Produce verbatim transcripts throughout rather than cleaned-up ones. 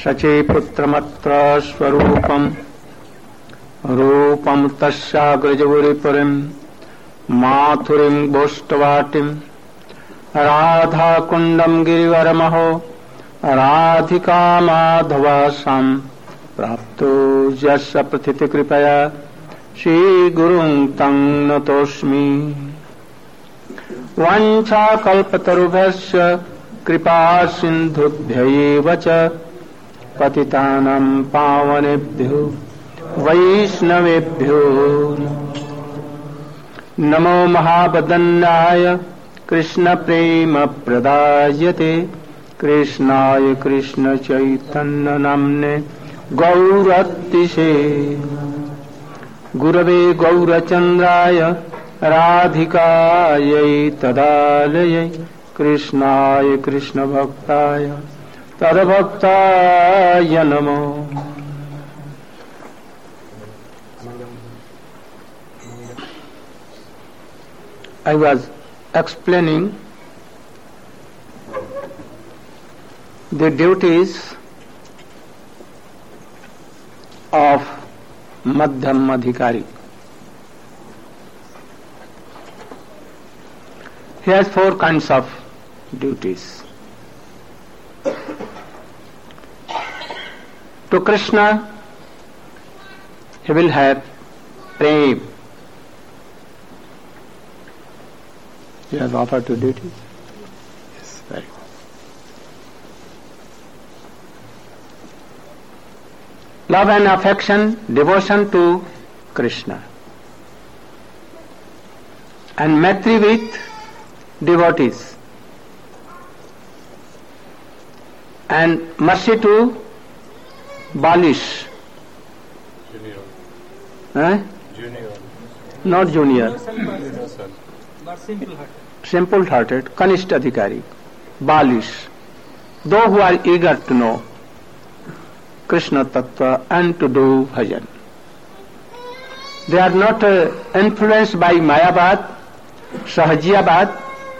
सचे पुत्रमत्र स्वरूपम रूपम तस्याग्रजगुरिपुरीं माथुरीं गोष्ठवाटिं राधाकुण्डं गिरिवरमहो राधिका माधवासां प्राप्तो यस्य प्रथितकृपया श्रीगुरुं तं नतोऽस्मि। वाञ्छाकल्पतरुभ्यश्च कृपा सिन्धुभ्यैव च पतितानां पावनेभ्यो वैष्णवेभ्यो नमो महावदन्याय कृष्णप्रेमप्रदायते कृष्णाय कृष्णचैतन्यनाम्ने गौरतिशे गुरवे गौरचन्द्राय राधिकायै तदालयै कृष्णाय कृष्णभक्ताय तद्भक्ताय नमो। I was explaining the duties of Madhyam Adhikari. He has four kinds of duties. To Krishna, he will have prem. He has offered to duty. Yes, very good. Love and affection, devotion to Krishna. And Maitri with devotees. And mercy to Balish. Junior. Eh? Junior. Not junior. But simple-hearted. Simple-hearted, Kanishta Adhikari, Balish. Those who are eager to know Krishna Tattva and to do bhajan. They are not uh, influenced by Mayabad, Sahajiyabad,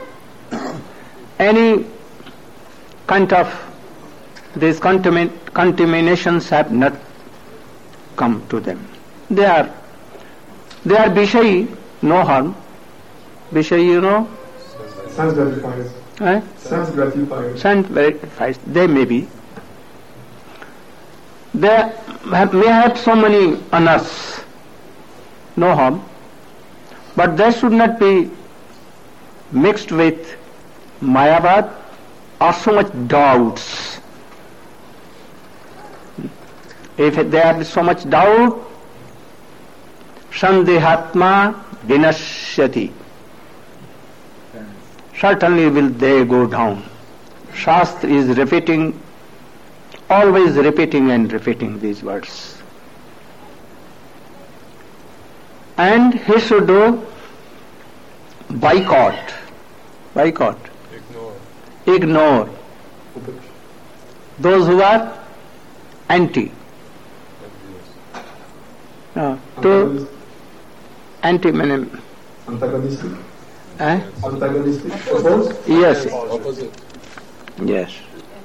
any kind of these contamin- contaminations have not come to them. They are, they are Vishayi, no harm. Vishayi, you know? Sense gratifiers. Eh? Sense gratifiers. Sense gratifiers. They may be. They have, may have so many honors, no harm, but they should not be mixed with Mayabad or so much doubts. If there is so much doubt, Sandehatma Vinashyati. Certainly will they go down. Shastra is repeating, always repeating and repeating these words. And he should do boycott. Boycott. Ignore. Ignore those who are anti. No, to anti meaning Antagonistic. eh? Antagonistic. Opposed? Yes. Opposite. Yes.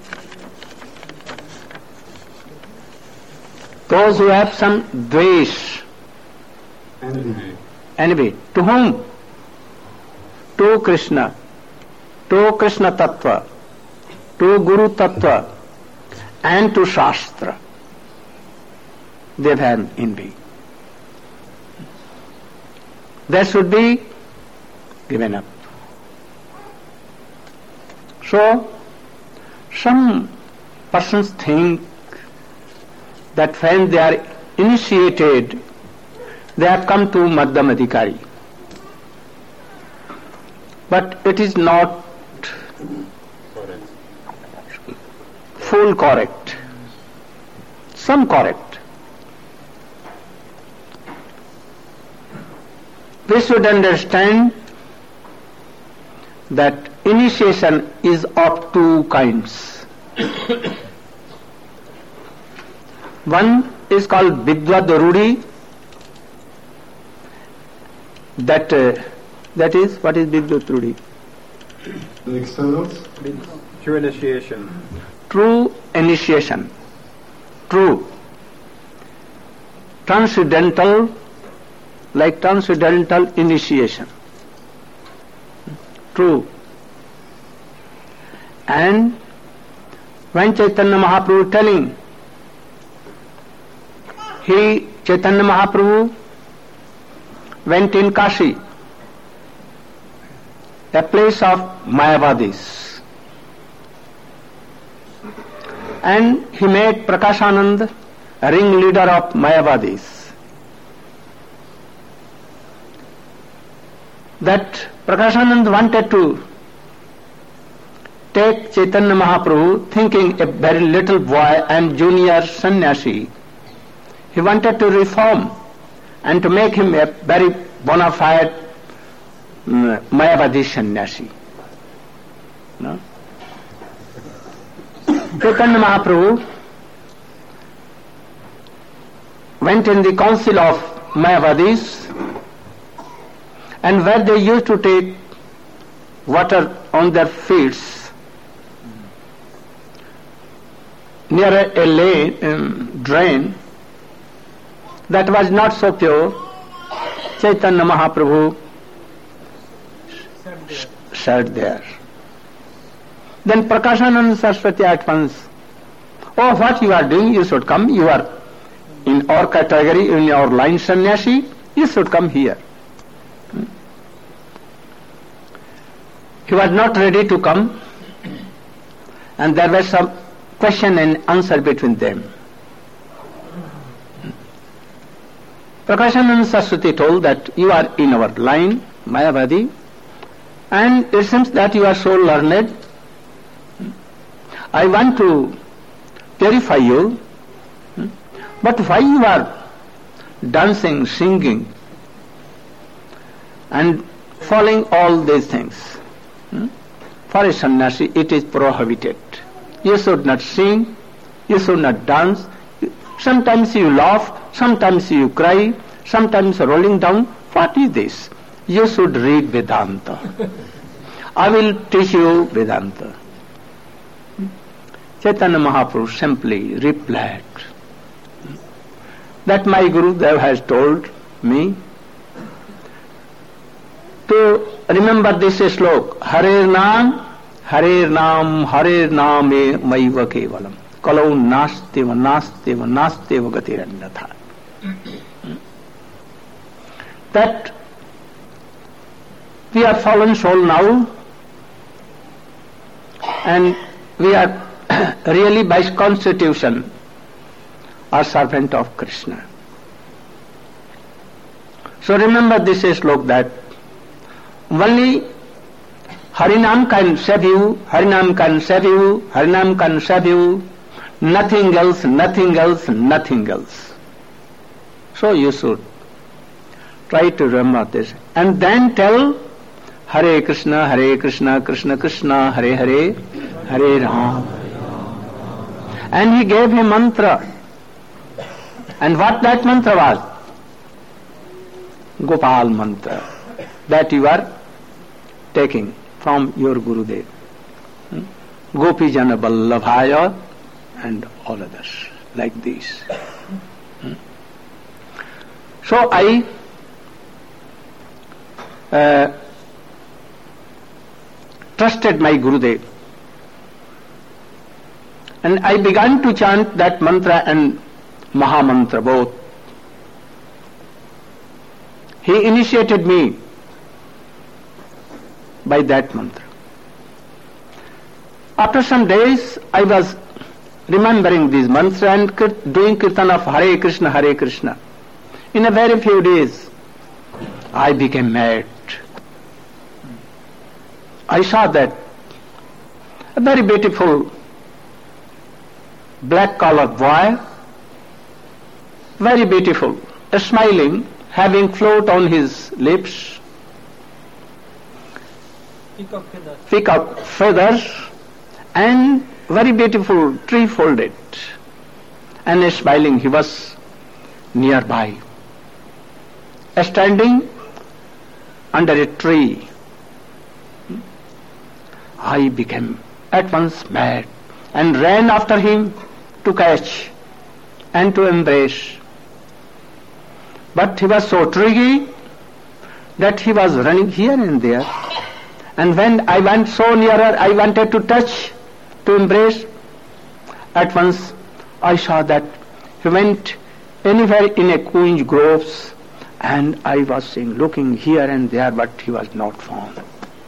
Those who have some dvesh, Envy. envy, to whom? To Krishna, to Krishna Tattva, to Guru Tattva, and to Shastra. They have envy. That should be given up. So, some persons think that when they are initiated, they have come to Madhyam Adhikari. But it is not Correct. full correct. Some correct. We should understand that initiation is of two kinds. One is called Vidvad Rudi. That uh, that is what is Vidvad Rudi? The externals. True initiation. True initiation. true. Transcendental, like transcendental initiation. True. And when Chaitanya Mahaprabhu telling, he, Chaitanya Mahaprabhu, went in Kashi, a place of Mayavadis, and he made Prakashanand a ringleader of Mayavadis. That Prakashanand wanted to take Chaitanya Mahaprabhu, thinking a very little boy and junior sannyasi. He wanted to reform and to make him a very bona fide um, Mayavadi sannyasi. No? Chaitanya Mahaprabhu went in the council of Mayavadis, and where they used to take water on their fields, near a, a lane, um, drain that was not so pure, Chaitanya Mahaprabhu sat there. Then Prakashananda Saraswati at once, oh, what you are doing, you should come, you are in our category, in our line sannyasi, you should come here. He was not ready to come, and there was some question and answer between them. Prakashananda Saraswati told that you are in our line, Mayavadi, and it seems that you are so learned. I want to purify you, but why you are dancing, singing, and following all these things? For a sannyasi, it is prohibited. You should not sing, you should not dance. Sometimes you laugh, sometimes you cry, sometimes rolling down. What is this? You should read Vedanta. I will teach you Vedanta. Chaitanya Mahaprabhu simply replied that my Gurudev has told me to remember this slok, Harer Naam, Harer Naam, Harer Naam Maiva Kevalam. Kalau Nasteva, Nasteva, Nasteva Gatirannatha. That we are fallen soul now, and we are really by constitution are servant of Krishna. So remember this slok that only Harinam can save you, Harinam can save you, Harinam can save you, nothing else, nothing else, nothing else. So you should try to remember this. And then tell Hare Krishna, Hare Krishna, Krishna Krishna, Hare Hare, Hare Ram. And he gave him mantra. And what that mantra was? Gopal mantra. That you are taking from your Gurudev. Hmm? Gopi Jana Vallabhaya and all others like this. Hmm? So I uh, trusted my Gurudev, and I began to chant that mantra and Mahamantra both. He initiated me by that mantra. After some days, I was remembering these mantra and doing kirtan of Hare Krishna, Hare Krishna. In a very few days, I became mad. I saw that a very beautiful black-collared boy, very beautiful, smiling, having float on his lips, Peacock feathers. peacock feathers, and very beautiful tree folded, and smiling. He was nearby, standing under a tree. I became at once mad and ran after him to catch and to embrace. But he was so tricky that he was running here and there. And when I went so nearer, I wanted to touch, to embrace. At once I saw that he went anywhere in a queen's groves, and I was seeing, looking here and there, but he was not found.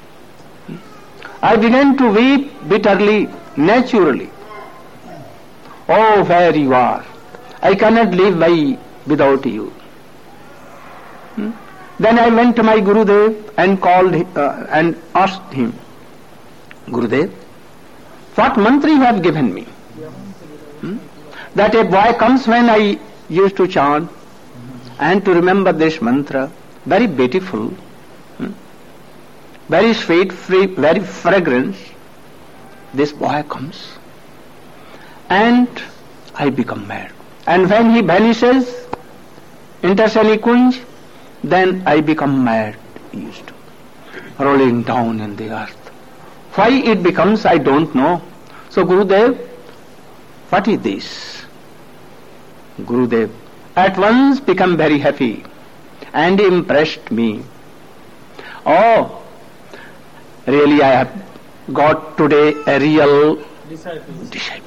I began to weep bitterly, naturally. Oh, where you are! I cannot live by without you. Hmm? Then I went to my Gurudev and called him, uh, and asked him, Gurudev, what mantra you have given me? Hmm? That a boy comes when I used to chant and to remember this mantra, very beautiful, hmm? very sweet, free, very fragrance. This boy comes and I become mad. And when he vanishes into Shani Kunj, then I become mad, used to, rolling down in the earth. Why it becomes, I don't know. So Gurudev, what is this? Gurudev at once became very happy and impressed me. Oh, really I have got today a real disciple. disciple.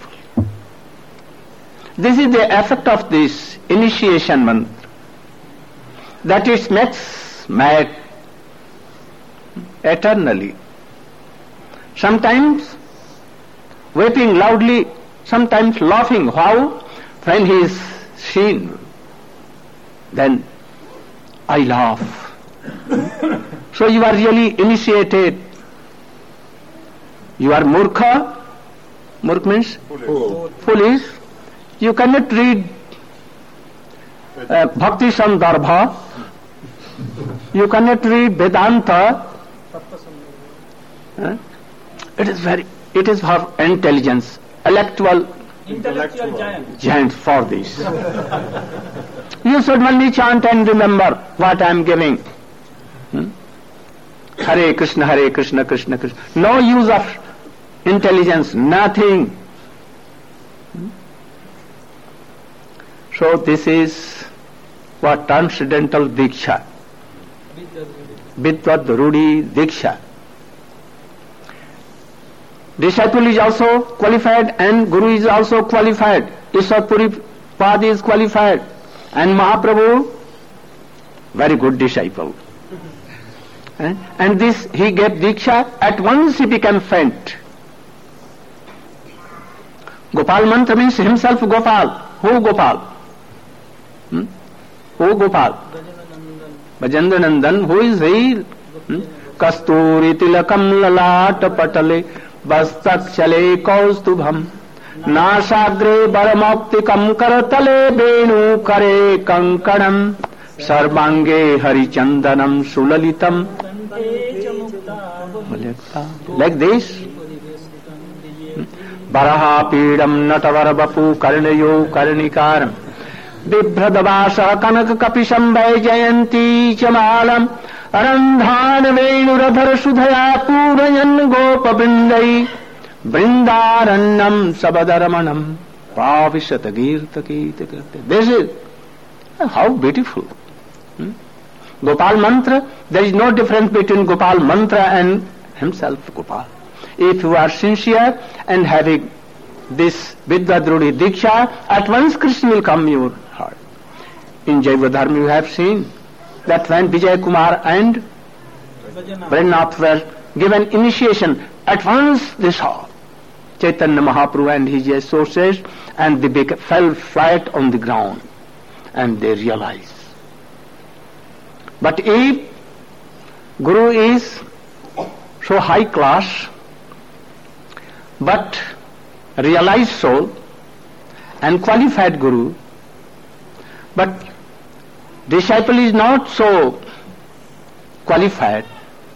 This is the effect of this initiation mantra, that it makes mad eternally. Sometimes weeping loudly, sometimes laughing. How? When he is seen, then I laugh. So you are really initiated. You are murkha. Murkha means Foolish. foolish. You cannot read uh, Bhakti Sandarbha. You cannot read Vedanta. Huh? It is very, it is for intelligence, intellectual Intellectual giant. giant for this. You should only chant and remember what I am giving. Hmm? Hare Krishna, Hare Krishna, Krishna Krishna. No use of intelligence, nothing. Hmm? So this is what transcendental Diksha. Vidvat Rudi Diksha. Disciple is also qualified and Guru is also qualified. Ishwar Puri Pad is qualified. And Mahaprabhu, very good disciple. Eh? And this, he gave Diksha, at once he became faint. Gopal mantra means himself Gopal. Who Gopal? Hmm? Who Gopal? Bajendra Nandan. Who is he? Hmm? Kasturi tilakam lalat patale bastak chale kaustubham nasagre baramoktikam karatale venu kare kankanam sarvange harichandanam sulalitam. Like this. Baraha pidam natavar bapu karnayo karnikaram Bibhradavasa kanak kapisham vajayanti chamalam Arandhan venuradhar sudhaya purayan gopabindai Vrindarannam sabadaramanam pavishatagirtakita. This is how beautiful. Hmm? Gopal mantra, there is no difference between Gopal mantra and himself Gopal. If you are sincere and having this Vidvadrudi Diksha, at once Krishna will come in your heart. In Jaiva Dharma you have seen that when Vijay Kumar and Brahmanath were given initiation, at once they saw Chaitanya Mahaprabhu and his associates, and they became, fell flat on the ground and they realized. But if Guru is so high class, but realized soul and qualified Guru, but disciple is not so qualified,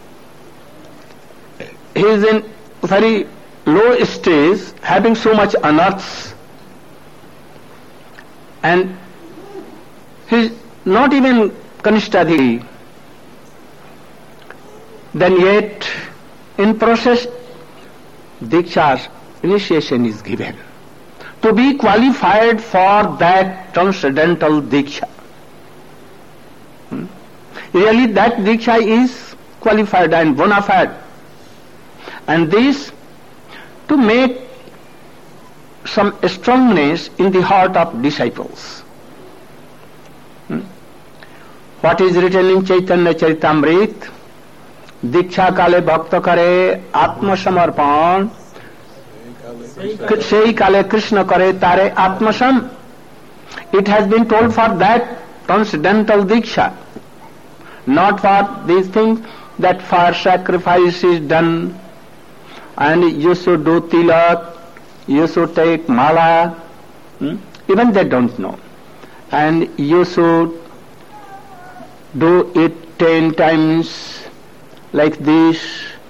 he is in very low stage, having so much unearths, and he is not even Kanishtadhi, then yet in process Diksha's initiation is given. To to be qualified for that transcendental Diksha. Hmm? Really that Diksha is qualified and bona fide. And this to make some strongness in the heart of disciples. Hmm? What is written in Chaitanya Charitamrita? Diksha kale bhakta kare atma samarpan, sei kale Krishna kare tare atmasam. It has been told for that transcendental Diksha, not for these things that for sacrifice is done and you should do tilak, you should take mala, hmm? even they don't know. And you should do it ten times like this,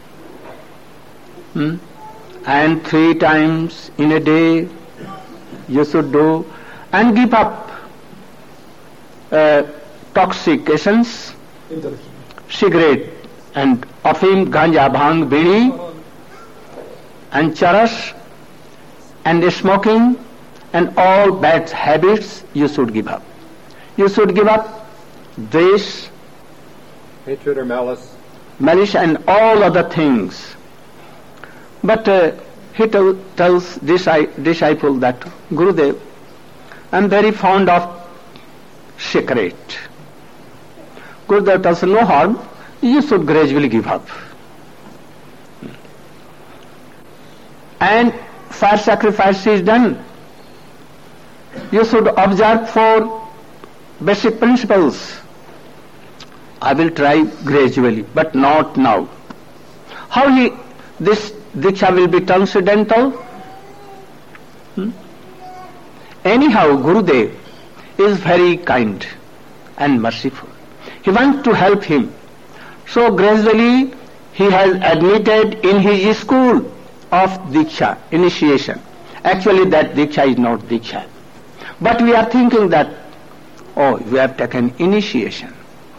hmm? and three times in a day you should do, and give up uh, toxic essence, cigarette and afim, ganja, bhang, bidi, and charas, and smoking, and all bad habits you should give up. You should give up this, hatred or malice, malice and all other things. But uh, he tell, tells this disciple that, Gurudev, I am very fond of cigarette. Gurudev tells, no harm, you should gradually give up. And fire sacrifice is done. You should observe four basic principles. I will try gradually, but not now. How he, this Diksha will be transcendental? Hmm? Anyhow, Gurudev is very kind and merciful. He wants to help him. So gradually he has admitted in his school of Diksha, initiation. Actually that Diksha is not Diksha. But we are thinking that, oh, we have taken initiation.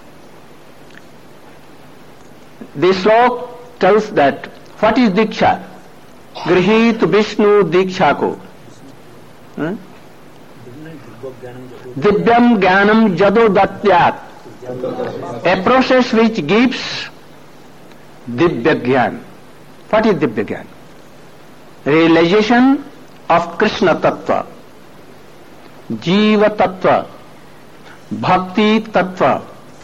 This slok tells that, what is Diksha? Grihit Vishnu Diksha ko. Hmm? Divyam Jnanam Jado Datyat. A process which gives Divya Jnana. What is Divya Jnana? Realization of Krishna Tattva, Jiva Tattva, Bhakti Tattva,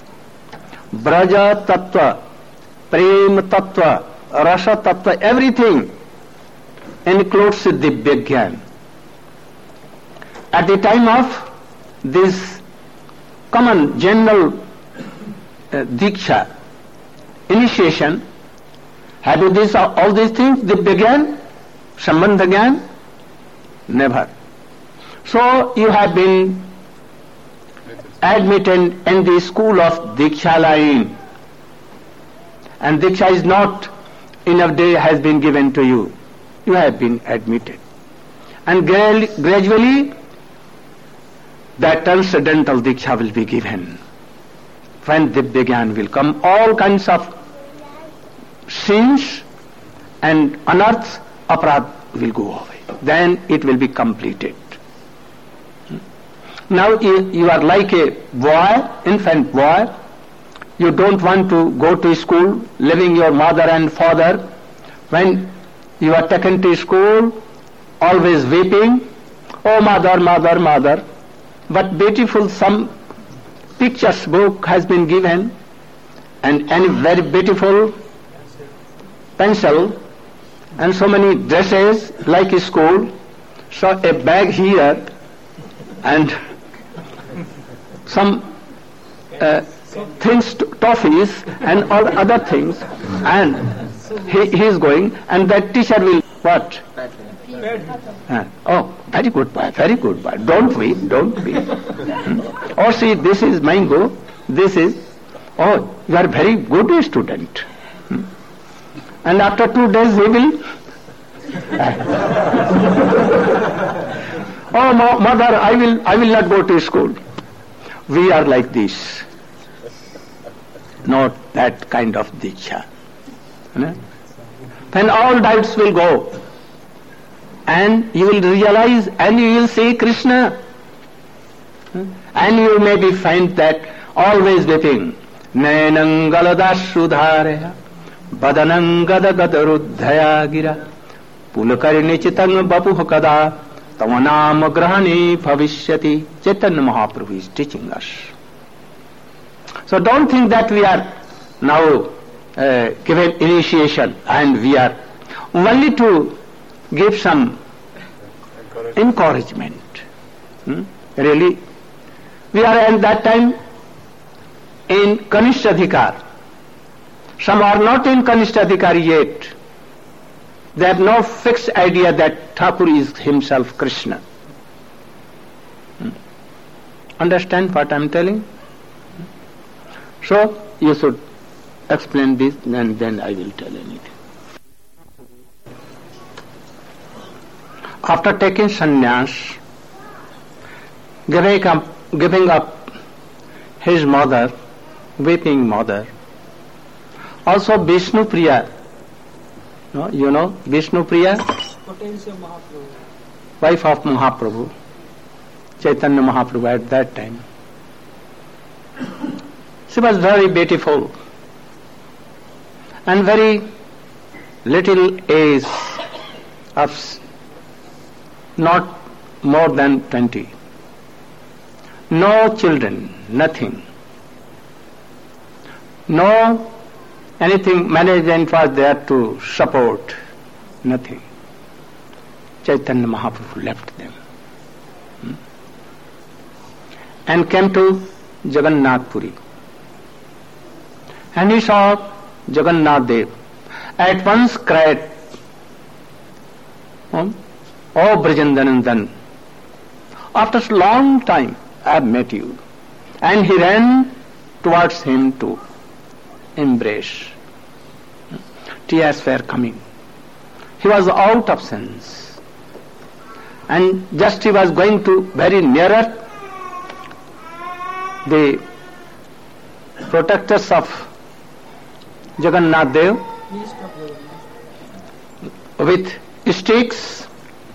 Braja Tattva, Prem Tattva, Rasa Tattva, everything includes Divya Jnana. At the time of this common general uh, Diksha, initiation, have you this, all these things, Divya Jnana, Sambandha Jnana? Never. So you have been admitted in the school of Diksha line, and Diksha is not enough day has been given to you. You have been admitted. And gra- gradually that transcendental Diksha will be given. When Divya Jnana will come, all kinds of sins and unearths, aparad will go away. Then it will be completed. Now you are like a boy, infant boy. You don't want to go to school, leaving your mother and father. When you are taken to school, always weeping, oh mother, mother, mother. But beautiful some pictures book has been given, and any very beautiful pencil, and so many dresses like a school, so a bag here, and some uh, things, toffees and all other things, and he, he is going, and that teacher will what? Uh, oh, very good boy, very good boy. Don't weep, don't weep. hmm? Or see, this is mango, this is, oh, you are very good student. Hmm? And after two days he will, oh mo- mother, I will, I will not go to school. We are like this. Not that kind of Diksha. Hmm? Then all doubts will go. and you will realize and you will see Krishna. And you may be find that always weeping. Nainam galadashudharaya badanam gadagadarudhaya gira pulakarni chitang bapuh kada tamanam grahani bhavishyati. Chaitanya Mahaprabhu is teaching us. So don't think that we are now uh, given initiation and we are only to give some encouragement. Hmm? Really, we are at that time in Kanishtha. Some are not in Kanishtha yet. They have no fixed idea that Thakur is himself Krishna. Hmm? Understand what I am telling? So you should explain this and then I will tell anything. After taking sannyas, giving up, giving up his mother, weeping mother, also Vishnu Priya, no, you know Vishnu Priya, Potential Mahaprabhu, wife of Mahaprabhu, Chaitanya Mahaprabhu at that time. She was very beautiful and very little age of not more than twenty. No children, nothing. No anything management was there to support, nothing. Chaitanya Mahaprabhu left them hmm? and came to Jagannath Puri. And he saw Jagannath Dev. At once cried, hmm? Oh Brajandanandan, after a long time I have met you. And he ran towards him to embrace. Tears were coming. He was out of sense. And just he was going to very nearer, the protectors of Jagannath Dev with sticks,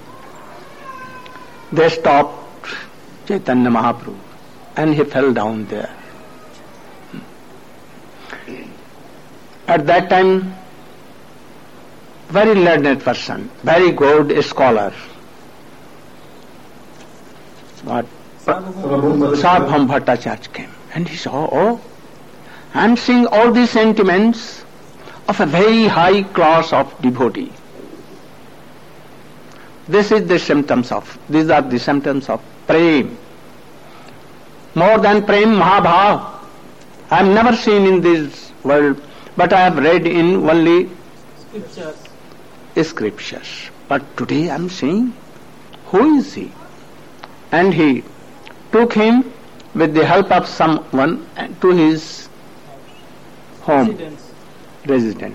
they stopped Chaitanya Mahaprabhu and he fell down there. At that time, very learned person, very good scholar. What? Sarvabhauma Bhattacharya came and he saw, oh, I am seeing all these sentiments of a very high class of devotee. This is the symptoms of, these are the symptoms of prem. More than prem, Mahabhav. I have never seen in this world, but I have read in only scriptures. scriptures. But today I am seeing, who is he? And he took him with the help of someone to his home, Residence. resident.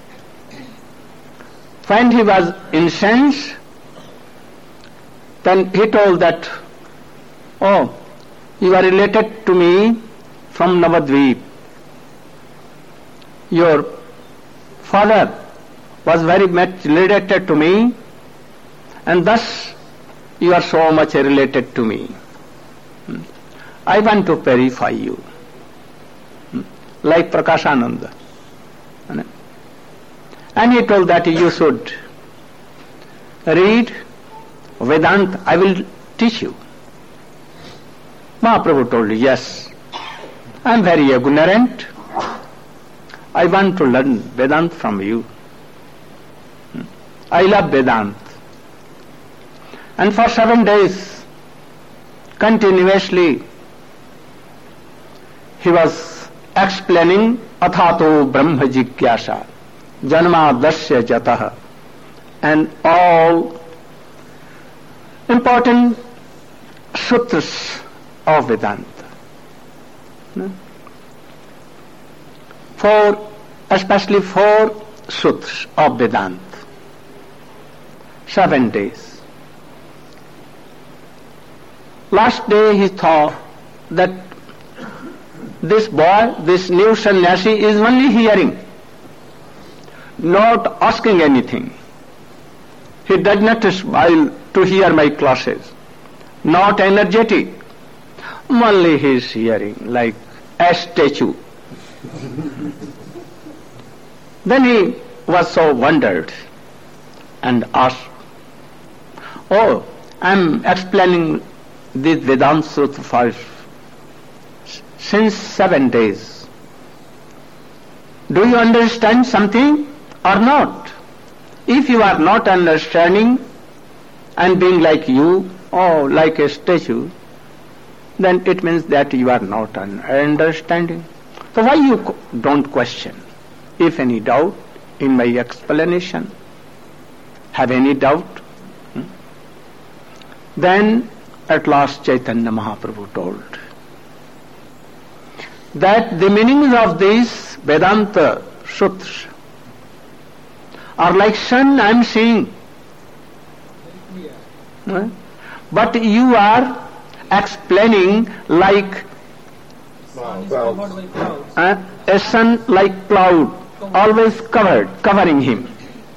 When he was incensed, then he told that, oh, you are related to me from Navadvip. Your father was very much related to me, and thus you are so much related to me. I want to purify you, like Prakashananda. And he told that you should read Vedanta, I will teach you. Mahaprabhu told, yes, I am very ignorant. I want to learn Vedanta from you. I love Vedanta. And for seven days, continuously, he was explaining Athato Brahma Jigyasa, Janma Dasya Jataha, and all important sutras of Vedanta. Four, especially four sutras of Vedanta. Seven days. Last day he thought that this boy, this new sannyasi is only hearing, not asking anything. He does not smile to hear my classes, not energetic. Only he is hearing like a statue. Then he was so wondered and asked, "Oh, I am explaining this Vedanta Sutra for since seven days. Do you understand something or not? If you are not understanding and being like you, or like a statue, then it means that you are not understanding. So why you don't question? If any doubt in my explanation, have any doubt?" Hmm? Then at last Chaitanya Mahaprabhu told that the meanings of these Vedanta Sutras are like sun I am seeing. Hmm? But you are explaining like Sun is covered by clouds. uh, a sun like cloud, always covered, covering him.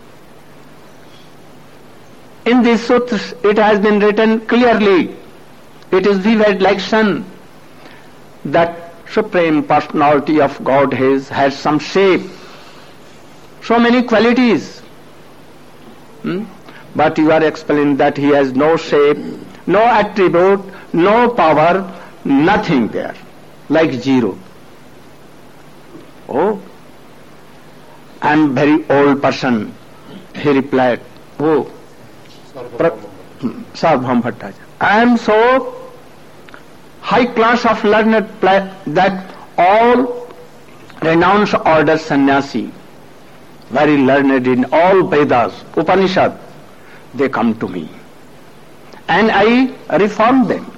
In these sutras it has been written clearly, it is vivid like sun, that Supreme Personality of Godhead has some shape, so many qualities. Hmm? But you are explaining that he has no shape, no attribute, no power, nothing there, like zero. Oh, I am very old person, he replied. Oh, Sarvabhauma Bhattacharya, I am so high class of learned pla- that all renowned order sannyasi, very learned in all Vedas, Upanishad, they come to me and I reform them.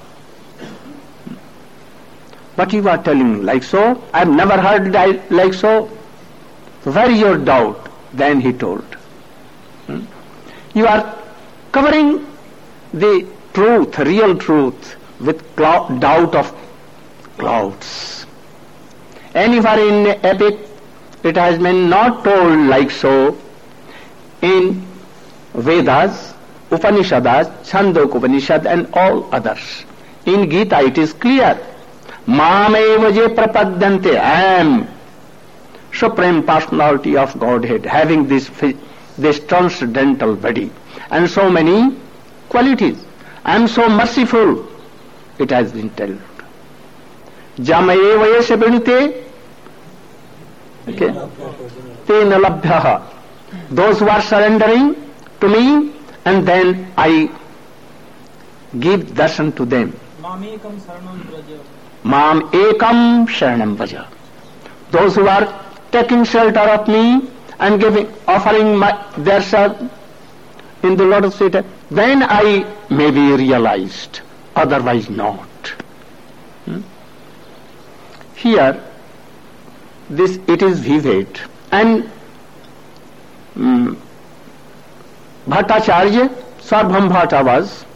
But you are telling like so, I have never heard that like so. Where is your doubt? Then he told, hmm? You are covering the truth, real truth, with cloud, doubt of clouds. Anywhere in epic it has been not told like so. In Vedas, Upanishads, Chandogya Upanishad and all others. In Gita it is clear. Mameva je prapadyante, I am Supreme Personality of Godhead, having this this transcendental body and so many qualities. I am so merciful, it has been told. Jamaye vayase vinute, okay, tena labhyaha. Those who are surrendering to me, and then I give darshan to them. Mamekam saranam vraja. Mam ekam sharanam vaja. Those who are taking shelter of me and giving, offering my, their self in the lotus feet, then I may be realized, otherwise not. Hmm? Here, this it is vivid, and um, Bhattacharya, Sarvabhauma Bhatta was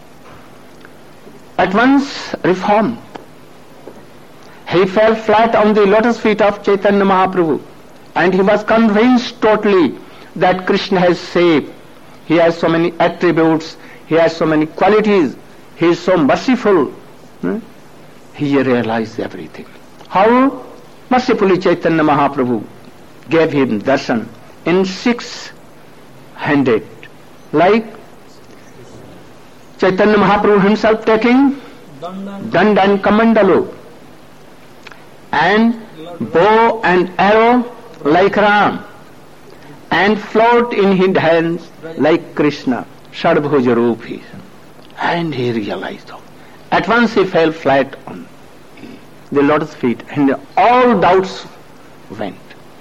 at once reformed. He fell flat on the lotus feet of Chaitanya Mahaprabhu, and he was convinced totally that Krishna has shape, he has so many attributes, he has so many qualities, he is so merciful. Hmm? He realized everything. How mercifully Chaitanya Mahaprabhu gave him darshan in six-handed, like Chaitanya Mahaprabhu himself taking danda and kamandalo, and bow and arrow like Ram, and float in his hands like Krishna, Shadbhuja Rupi. And he realized all. At once he fell flat on the lotus feet, and all doubts went.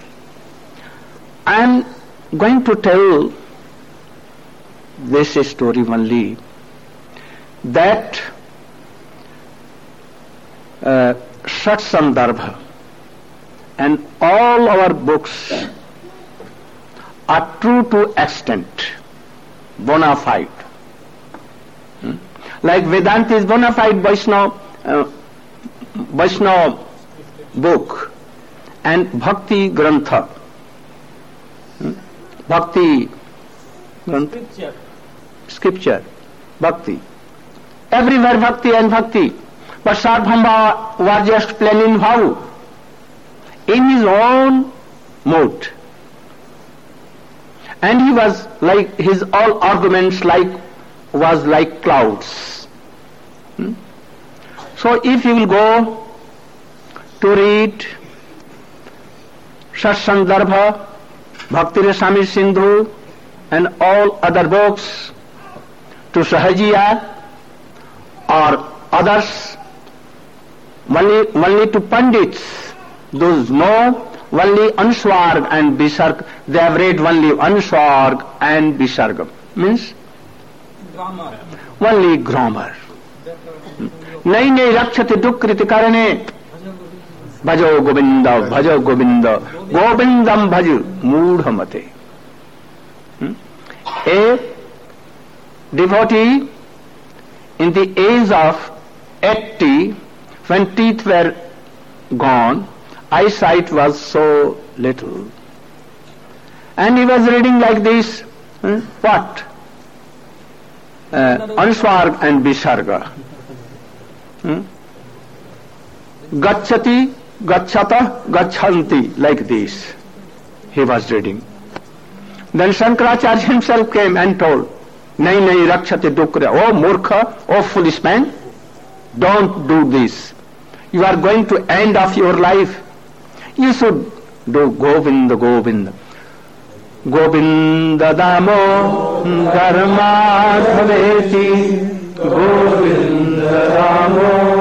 I am going to tell this story only, that uh, Shat Sandarbha and all our books are true to extent, bona fide. Hmm? Like Vedanta is bona fide Vaishnava, uh, Vaishnava book, and Bhakti Grantha. Hmm? Bhakti Grantha. Scripture. scripture, bhakti. Everywhere bhakti and bhakti. But Sarvabhauma was just plain in how? In his own mood. And he was like, his all arguments like, was like clouds. Hmm? So if you will go to read Satsandarbha, Bhakti Rasamrita Sindhu and all other books, to Sahajiya or others, only, only to Pandits, those know only Anuswarg and Visarg, they have read only Anuswarg and Visarg. Means? Grammar. Only grammar. Nai nai rakshati dukriti karane bhajo govinda, bhajo govinda, govindam bhaju moodhamate. A devotee in the age of eighty, when teeth were gone, eyesight was so little. And he was reading like this, hmm? What? Uh, Anuswarg and Visarga. Hmm? Gacchati, gacchata, gachanti, like this. He was reading. Then Shankaracharya himself came and told, Nai nai rakshati dukra, oh murkha, oh foolish man, don't do this. You are going to end of your life. You should do Govinda, Govinda. Govinda Damo Dharma Dhaveti, Govinda Damo